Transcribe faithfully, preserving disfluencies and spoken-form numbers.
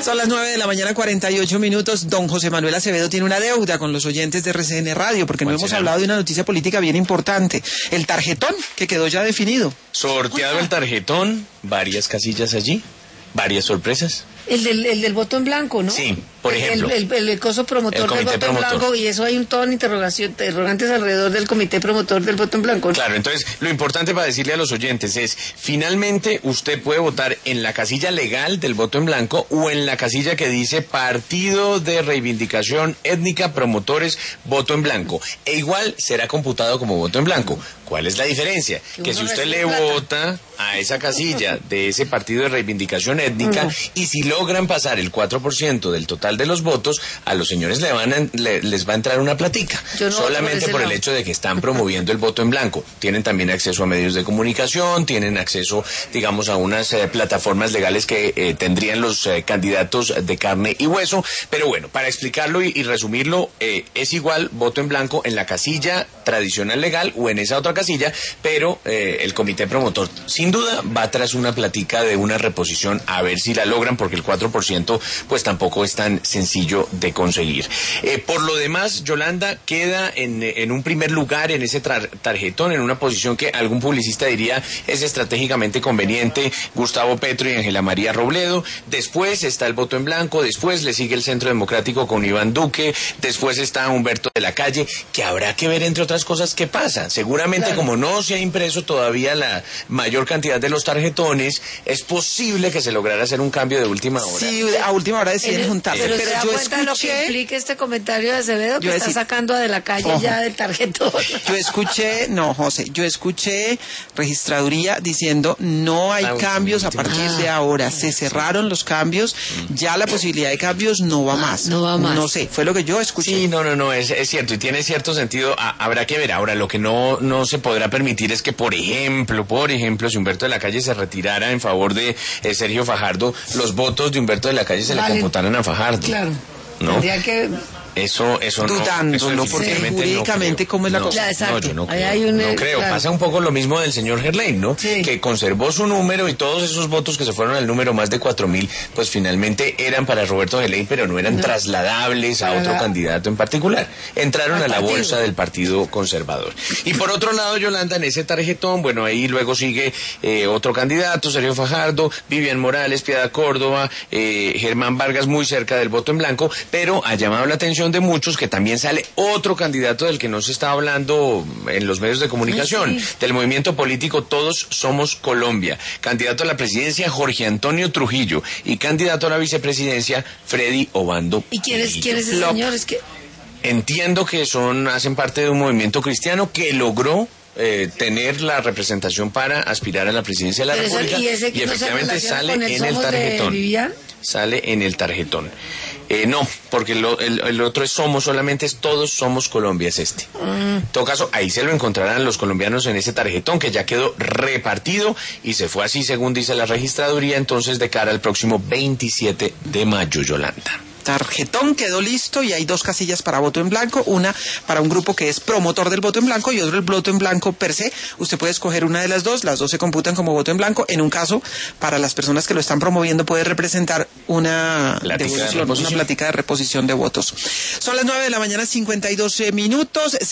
Son las nueve de la mañana, cuarenta y ocho minutos. Don José Manuel Acevedo tiene una deuda con los oyentes de R C N Radio, porque no hemos será? hablado de una noticia política bien importante. El tarjetón, que quedó ya definido. Sorteado el tarjetón, varias casillas allí, varias sorpresas. El del, el del voto en blanco, ¿no? Sí, por ejemplo. El, el, el, el coso promotor del voto promotor. en blanco, y eso hay un tono de interrogación, interrogantes alrededor del comité promotor del voto en blanco, ¿no? Claro, entonces lo importante para decirle a los oyentes es, finalmente usted puede votar en la casilla legal del voto en blanco o en la casilla que dice Partido de Reivindicación Étnica Promotores Voto en Blanco. E igual será computado como voto en blanco. ¿Cuál es la diferencia? Que, que si usted le plata. vota a esa casilla de ese Partido de Reivindicación Étnica uh-huh. y si logran pasar el cuatro por ciento del total de los votos, a los señores le van a, le, les va a entrar una platica. No solamente por, por el lado. hecho de que están promoviendo el voto en blanco. Tienen también acceso a medios de comunicación, tienen acceso, digamos, a unas eh, plataformas legales que eh, tendrían los eh, candidatos de carne y hueso. Pero bueno, para explicarlo y, y resumirlo, eh, es igual voto en blanco en la casilla tradicional legal o en esa otra casilla, pero eh, el comité promotor sin duda va tras una platica de una reposición a ver si la logran, porque el cuatro por ciento pues tampoco es tan sencillo de conseguir. Eh, por lo demás, Yolanda queda en, en un primer lugar en ese tar- tarjetón, en una posición que algún publicista diría es estratégicamente conveniente, Gustavo Petro y Ángela María Robledo. Después está el voto en blanco, después le sigue el Centro Democrático con Iván Duque, después está Humberto de la Calle, que habrá que ver entre otras cosas qué pasa. Seguramente claro. como no se ha impreso todavía la mayor cantidad de los tarjetones, es posible que se lograra hacer un cambio de última hora. Sí, a última hora deciden juntarse. Pero, pero ¿se da yo cuenta escuché... lo que implica este comentario de Acevedo que yo está decir, sacando de la calle ojo, ya del tarjetón? Yo escuché, no, José, yo escuché registraduría diciendo no hay ah, cambios a partir ah, de ahora. Se cerraron los cambios, ya la posibilidad de cambios no va más. No va más. No sé, fue lo que yo escuché. Sí, no, no, no, es, es cierto y tiene cierto sentido. Ah, habrá que ver. Ahora, lo que no, no se podrá permitir es que, por ejemplo, por ejemplo, si Humberto de la Calle se retirara en favor de eh, Sergio Fajardo, los votos de Humberto de la Calle se vale. le computaran a Fajardo. Claro. ¿No? Tendría que... Eso, eso Dudándolo, no, eso porque jurídicamente, no ¿cómo es la no, cosa? No, yo no creo, hay un, no creo. Claro. Pasa un poco lo mismo del señor Gerlain, ¿no? Sí. Que conservó su número y todos esos votos que se fueron al número, más de cuatro mil, pues finalmente eran para Roberto Gerlain, pero no eran no. trasladables a otro la... candidato en particular. Entraron Al a la partido. bolsa del Partido Conservador. Y por otro lado, Yolanda, en ese tarjetón, bueno, ahí luego sigue eh, otro candidato, Sergio Fajardo, Vivian Morales, Piedad Córdoba, eh, Germán Vargas, muy cerca del voto en blanco, pero ha llamado la atención de muchos que también También sale otro candidato del que no se está hablando en los medios de comunicación, sí. del movimiento político Todos Somos Colombia. Candidato a la presidencia, Jorge Antonio Trujillo. Y candidato a la vicepresidencia, Freddy Obando. ¿Y quién es, quién es ese señor? Es que... Entiendo que son hacen parte de un movimiento cristiano que logró Eh, tener la representación para aspirar a la presidencia de la Pero República eso, y, y efectivamente no sale en el tarjetón. Sale en el tarjetón. Eh, no, porque lo, el, el otro es Somos, solamente es Todos Somos Colombia, es este. Mm. En todo caso, ahí se lo encontrarán los colombianos en ese tarjetón que ya quedó repartido y se fue así según dice la registraduría, entonces de cara al próximo veintisiete de mayo, Yolanda. Tarjetón quedó listo y hay dos casillas para voto en blanco, una para un grupo que es promotor del voto en blanco y otro el voto en blanco per se. Usted puede escoger una de las dos, las dos se computan como voto en blanco. En un caso, para las personas que lo están promoviendo puede representar una platica devolución, de una plática de reposición de votos. Son las nueve de la mañana, cincuenta y dos minutos.